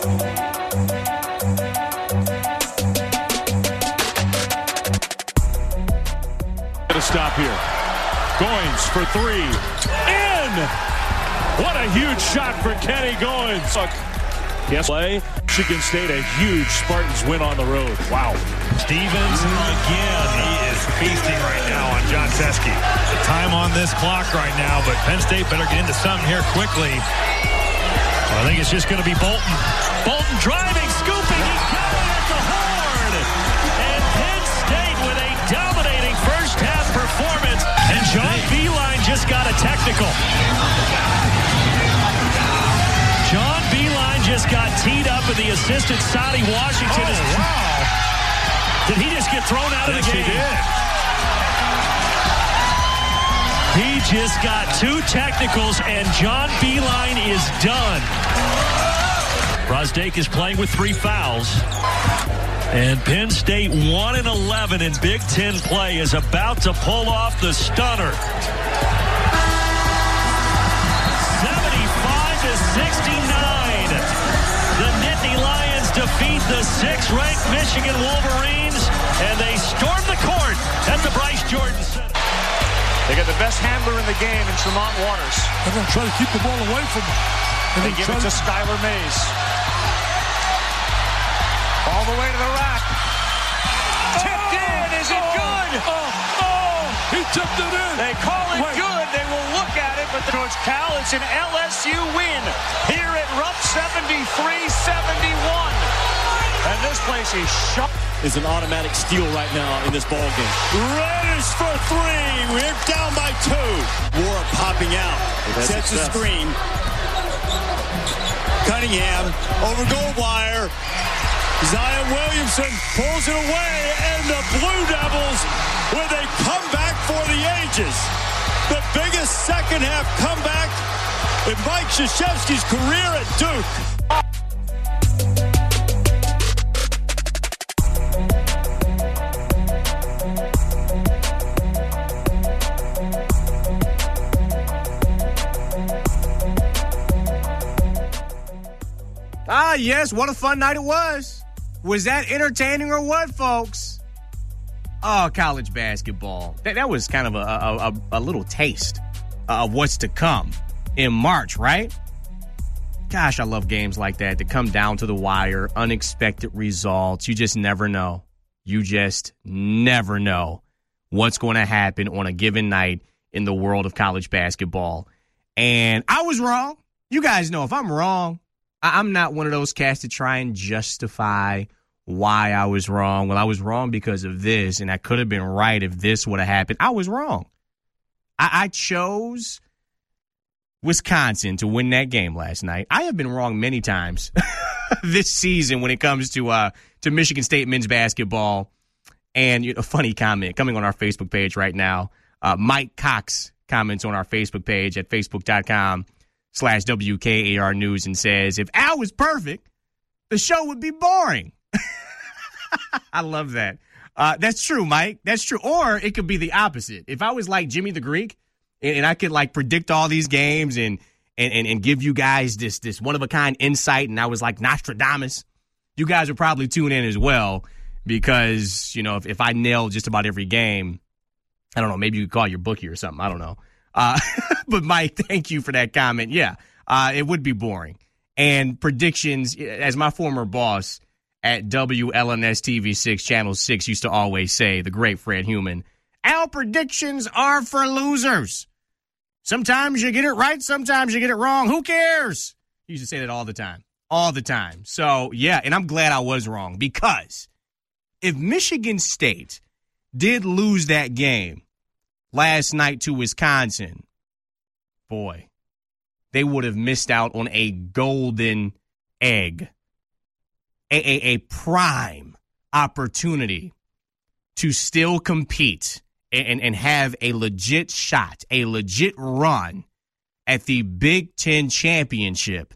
To stop here. Goins for three. In! What a huge shot for Kenny Goins. Yes, play. Michigan State, a huge Spartans win on the road. Wow. Stevens again. He is feasting right now on John Teske. The time on this clock right now, but Penn State better get into something here quickly. I think it's just going to be Bolton. Bolton driving, scooping. He's got it at the horn. And Penn State with a dominating first half performance. And John Beilein just got a technical. John Beilein just got teed up, and the assistant, Sadi Washington, is... Wow. Did he just get thrown out of the game? He just got two technicals, and John Beilein is done. Brosdake is playing with 3 fouls. And Penn State 1-11 in Big Ten play is about to pull off the stunner. 75-69. The Nittany Lions defeat the 6th-ranked Michigan Wolverines, and they storm the court at the Bryce Jordan Center. They got the best handler in the game in Tremont Waters. They're going to try to keep the ball away from him. And they give it to Skylar Mays. All the way to the rack. Tipped in. Is it good? He tipped it in. They call it good. They will look at it. But George Cal, it's an LSU win here at Rupp 73-71. And this place is shut. Is an automatic steal right now in this ball game. Raiders for 3. We're down by 2. Wara popping out. Sets the screen. Cunningham over Goldwire. Zion Williamson pulls it away, and the Blue Devils with a comeback for the ages. The biggest second-half comeback in Mike Krzyzewski's career at Duke. Ah, yes, what a fun night it was. Was that entertaining or what, folks? Oh, college basketball. That was kind of a little taste of what's to come in March, right? Gosh, I love games like that come down to the wire, unexpected results. You just never know. You just never know what's going to happen on a given night in the world of college basketball. And I was wrong. You guys know if I'm wrong, I'm not one of those cats to try and justify why I was wrong. Well, I was wrong because of this, and I could have been right if this would have happened. I was wrong. I chose Wisconsin to win that game last night. I have been wrong many times this season when it comes to Michigan State men's basketball. And a funny comment coming on our Facebook page right now. Mike Cox comments on our Facebook page at facebook.com/WKAR News and says, if Al was perfect, the show would be boring. I love that. That's true, Mike. That's true. Or it could be the opposite. If I was like Jimmy the Greek and I could like predict all these games and give you guys this one-of-a-kind insight, and I was like Nostradamus, you guys would probably tune in as well because, you know, if I nailed just about every game, I don't know, maybe you could call your bookie or something. I don't know. But, Mike, thank you for that comment. Yeah, it would be boring. And predictions, as my former boss at WLNS TV 6, Channel 6, used to always say, the great Fred Human, Al, predictions are for losers. Sometimes you get it right, sometimes you get it wrong. Who cares? He used to say that all the time. All the time. So, yeah, and I'm glad I was wrong because if Michigan State did lose that game last night to Wisconsin, boy, they would have missed out on a golden egg, a prime opportunity to still compete and have a legit shot, a legit run at the Big Ten championship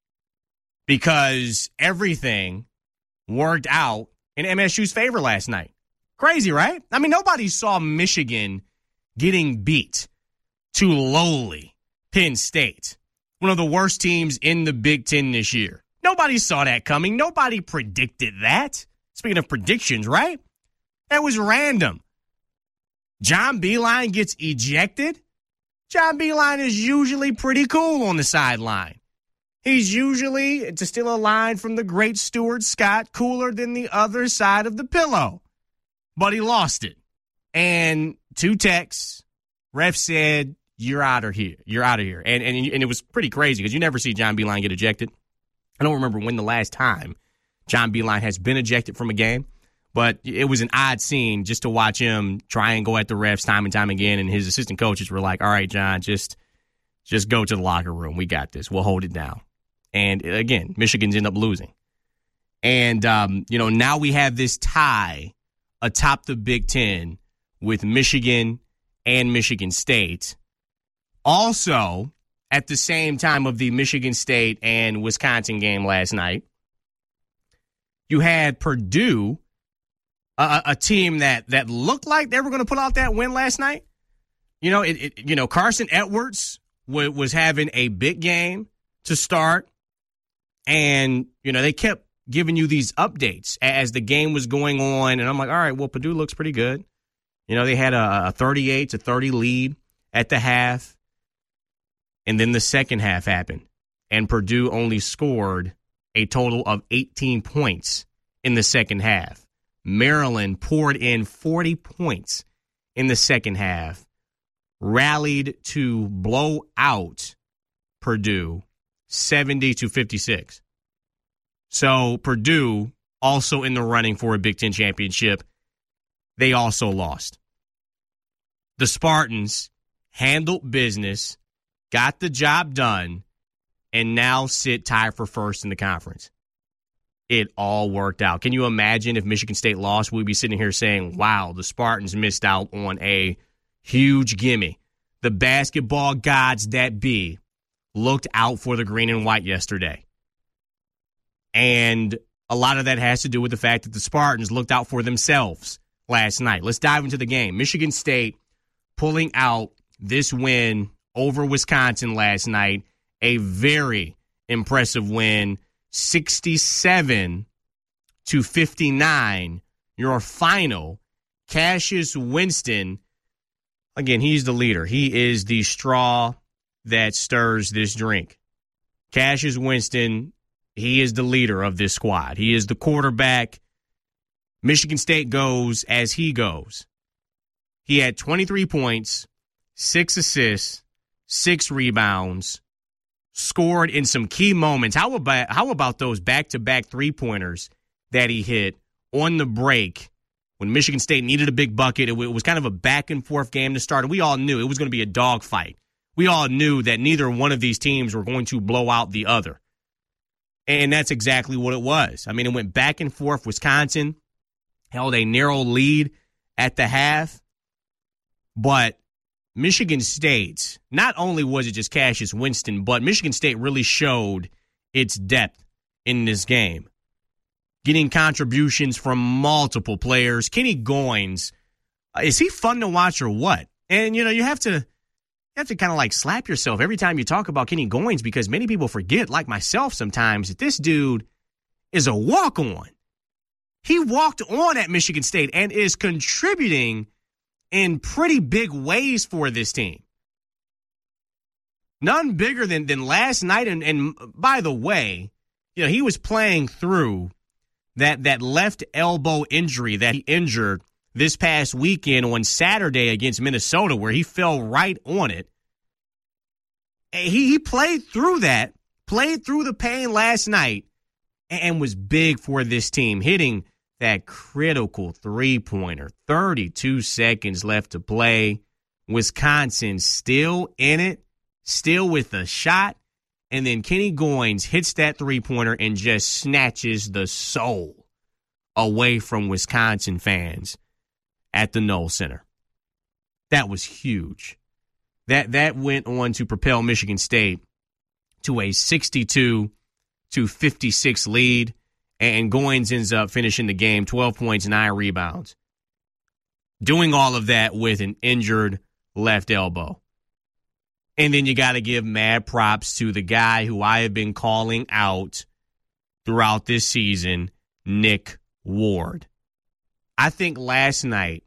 because everything worked out in MSU's favor last night. Crazy, right? I mean, nobody saw Michigan getting beat to lowly Penn State, one of the worst teams in the Big Ten this year. Nobody saw that coming. Nobody predicted that. Speaking of predictions, right? That was random. John Beilein gets ejected. John Beilein is usually pretty cool on the sideline. He's usually, to steal a line from the great Stuart Scott, cooler than the other side of the pillow. But he lost it. And 2 texts, ref said, you're out of here. You're out of here. And it was pretty crazy because you never see John Beilein get ejected. I don't remember when the last time John Beilein has been ejected from a game, but it was an odd scene just to watch him try and go at the refs time and time again, and his assistant coaches were like, all right, John, just go to the locker room. We got this. We'll hold it down. And, again, Michigan's end up losing. And, now we have this tie atop the Big Ten with Michigan and Michigan State. Also, at the same time of the Michigan State and Wisconsin game last night, you had Purdue, a team that looked like they were going to pull out that win last night. Carson Edwards was having a big game to start, and they kept giving you these updates as the game was going on, and I'm like, all right, well, Purdue looks pretty good. They had a 38-30 lead at the half. And then the second half happened, and Purdue only scored a total of 18 points in the second half. Maryland poured in 40 points in the second half, rallied to blow out Purdue 70-56. So Purdue, also in the running for a Big Ten championship, they also lost. The Spartans handled business, got the job done, and now sit tied for first in the conference. It all worked out. Can you imagine if Michigan State lost? We'd be sitting here saying, wow, the Spartans missed out on a huge gimme. The basketball gods that be looked out for the green and white yesterday. And a lot of that has to do with the fact that the Spartans looked out for themselves last night. Let's dive into the game. Michigan State pulling out this win over Wisconsin last night, a very impressive win, 67-59. Your final. Cassius Winston, again, he's the leader. He is the straw that stirs this drink. Cassius Winston, he is the leader of this squad. He is the quarterback. Michigan State goes as he goes. He had 23 points, 6 assists, 6 rebounds, scored in some key moments. How about those back-to-back three-pointers that he hit on the break when Michigan State needed a big bucket? It was kind of a back-and-forth game to start, and we all knew it was going to be a dogfight. We all knew that neither one of these teams were going to blow out the other. And that's exactly what it was. I mean, it went back and forth. Wisconsin held a narrow lead at the half, but Michigan State, not only was it just Cassius Winston, but Michigan State really showed its depth in this game, getting contributions from multiple players. Kenny Goins, is he fun to watch or what? And, you have to kind of like slap yourself every time you talk about Kenny Goins, because many people forget, like myself sometimes, that this dude is a walk-on. He walked on at Michigan State and is contributing in pretty big ways for this team. None bigger than last night. And by the way, he was playing through that left elbow injury that he injured this past weekend on Saturday against Minnesota, where he fell right on it. He played through that, played through the pain last night, and was big for this team, hitting that critical three-pointer. 32 seconds left to play. Wisconsin still in it, still with a shot. And then Kenny Goins hits that three-pointer and just snatches the soul away from Wisconsin fans at the Knoll Center. That was huge. That went on to propel Michigan State to a 62-56 lead. And Goins ends up finishing the game 12 points, 9 rebounds. Doing all of that with an injured left elbow. And then you got to give mad props to the guy who I have been calling out throughout this season, Nick Ward. I think last night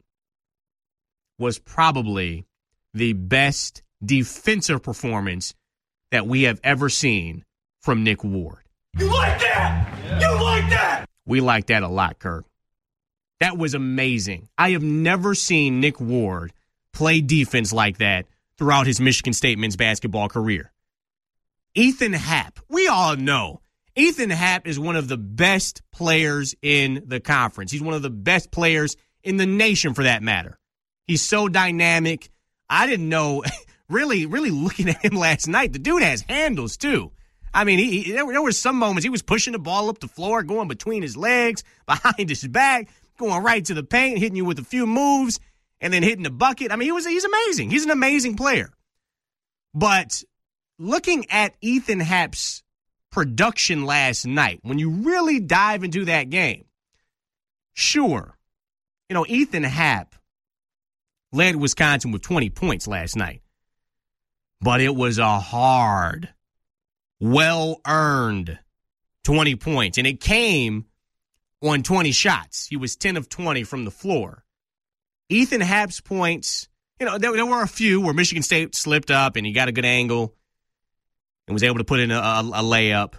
was probably the best defensive performance that we have ever seen from Nick Ward. You like that? Yeah. You like that? We like that a lot, Kirk. That was amazing. I have never seen Nick Ward play defense like that throughout his Michigan State men's basketball career. Ethan Happ, we all know Ethan Happ is one of the best players in the conference. He's one of the best players in the nation, for that matter. He's so dynamic. I didn't know, really looking at him last night, the dude has handles, too. I mean, there were some moments he was pushing the ball up the floor, going between his legs, behind his back, going right to the paint, hitting you with a few moves, and then hitting the bucket. I mean, he's amazing. He's an amazing player. But looking at Ethan Happ's production last night, when you really dive into that game, sure, Ethan Happ led Wisconsin with 20 points last night. But it was a hard, well-earned 20 points. And it came on 20 shots. He was 10 of 20 from the floor. Ethan Happ's points, there were a few where Michigan State slipped up and he got a good angle and was able to put in a layup.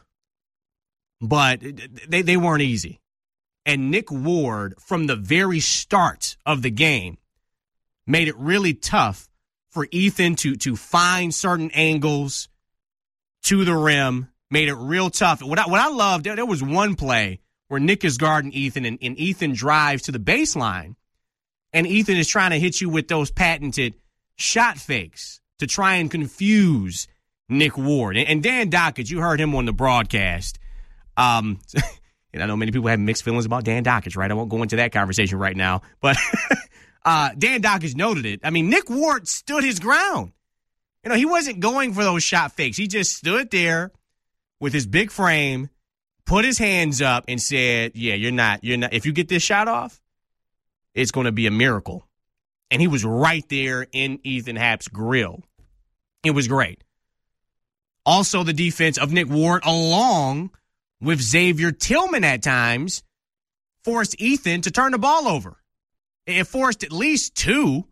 But they weren't easy. And Nick Ward, from the very start of the game, made it really tough for Ethan to find certain angles to the rim, made it real tough. What I loved, there was one play where Nick is guarding Ethan, and Ethan drives to the baseline, and Ethan is trying to hit you with those patented shot fakes to try and confuse Nick Ward. And Dan Dockett, you heard him on the broadcast. And I know many people have mixed feelings about Dan Dockett, right? I won't go into that conversation right now. But Dan Dockett noted it. I mean, Nick Ward stood his ground. He wasn't going for those shot fakes. He just stood there with his big frame, put his hands up, and said, yeah, you're not. If you get this shot off, it's going to be a miracle. And he was right there in Ethan Happ's grill. It was great. Also, the defense of Nick Ward, along with Xavier Tillman at times, forced Ethan to turn the ball over. It forced at least 2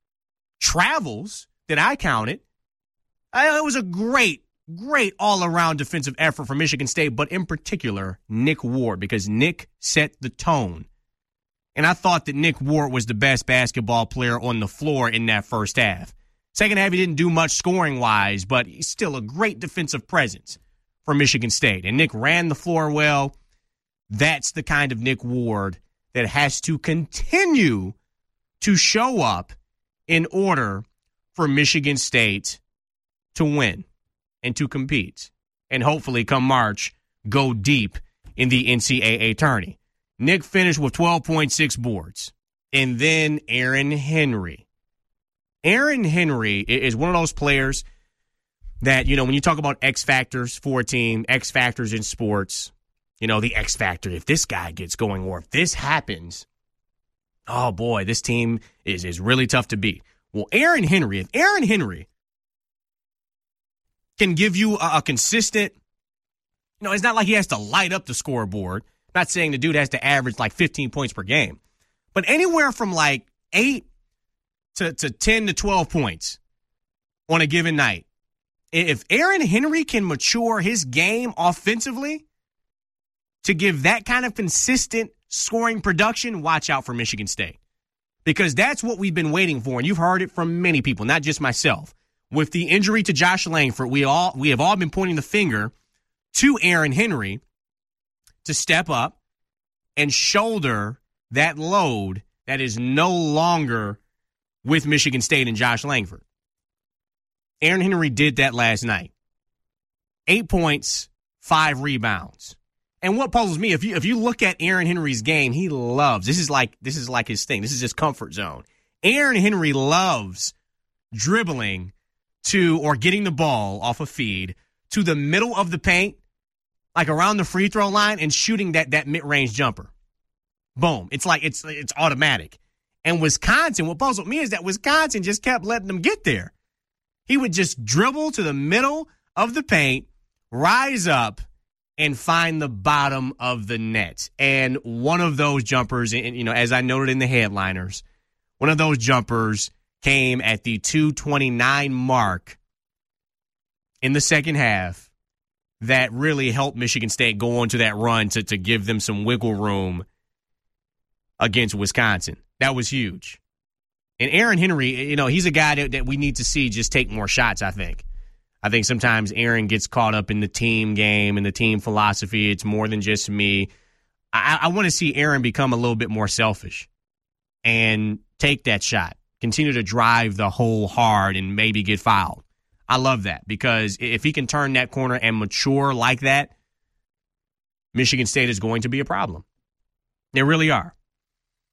travels that I counted. It was a great all-around defensive effort for Michigan State, but in particular, Nick Ward, because Nick set the tone. And I thought that Nick Ward was the best basketball player on the floor in that first half. Second half, he didn't do much scoring-wise, but he's still a great defensive presence for Michigan State. And Nick ran the floor well. That's the kind of Nick Ward that has to continue to show up in order for Michigan State to win and to compete. And hopefully, come March, go deep in the NCAA tourney. Nick finished with 12.6 boards. And then Aaron Henry. Aaron Henry is one of those players that, when you talk about X factors for a team, X factors in sports, the X factor, if this guy gets going or if this happens, oh boy, this team is really tough to beat. Well, if Aaron Henry can give you a consistent, it's not like he has to light up the scoreboard. Not saying the dude has to average like 15 points per game, but anywhere from like 8 to 10 to 12 points on a given night. If Aaron Henry can mature his game offensively to give that kind of consistent scoring production, watch out for Michigan State. Because that's what we've been waiting for, and you've heard it from many people, not just myself. With the injury to Josh Langford, we have all been pointing the finger to Aaron Henry to step up and shoulder that load that is no longer with Michigan State and Josh Langford. Aaron Henry did that last night. 8 points, 5 rebounds. And what puzzles me, if you look at Aaron Henry's game, he loves, this is like his thing. This is his comfort zone. Aaron Henry loves dribbling to or getting the ball off a feed to the middle of the paint, like around the free throw line, and shooting that mid-range jumper. Boom. It's like it's automatic. And Wisconsin, what puzzled me is that Wisconsin just kept letting them get there. He would just dribble to the middle of the paint, rise up, and find the bottom of the net. And one of those jumpers, and as I noted in the headliners, one of those jumpers came at the 2:29 mark in the second half that really helped Michigan State go on to that run to give them some wiggle room against Wisconsin. That was huge. And Aaron Henry, he's a guy that we need to see just take more shots, I think. I think sometimes Aaron gets caught up in the team game and the team philosophy. It's more than just me. I want to see Aaron become a little bit more selfish and take that shot. Continue to drive the hole hard and maybe get fouled. I love that because if he can turn that corner and mature like that, Michigan State is going to be a problem. They really are.